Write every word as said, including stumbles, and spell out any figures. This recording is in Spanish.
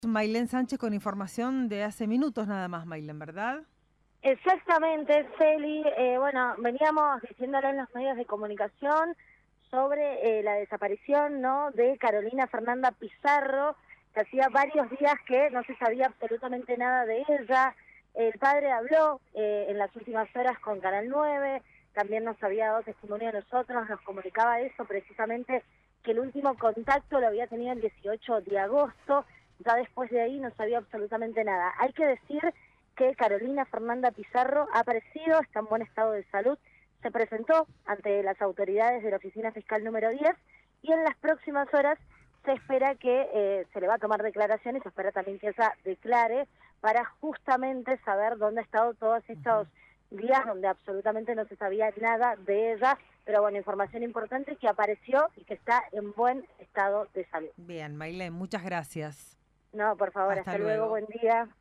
Mailén Sánchez con información de hace minutos nada más, Mailén, ¿verdad? Exactamente, Celi. Eh, bueno, veníamos diciéndole en los medios de comunicación sobre eh, la desaparición, ¿no?, de Carolina Fernanda Pizarro, que hacía varios días que no se sabía absolutamente nada de ella. El padre habló eh, en las últimas horas con Canal nueve, también nos había dado testimonio a nosotros, nos comunicaba eso precisamente, que el último contacto lo había tenido el dieciocho de agosto, ya después de ahí no sabía absolutamente nada. Hay que decir que Carolina Fernanda Pizarro ha aparecido, está en buen estado de salud, se presentó ante las autoridades de la Oficina Fiscal número diez y en las próximas horas se espera que eh, se le va a tomar declaraciones, se espera también que ella declare para justamente saber dónde ha estado todos estos días donde absolutamente no se sabía nada de ella, pero bueno, información importante que apareció y que está en buen estado de salud. Bien, Mailén, muchas gracias. No, por favor, Hasta hasta luego, luego. buen día.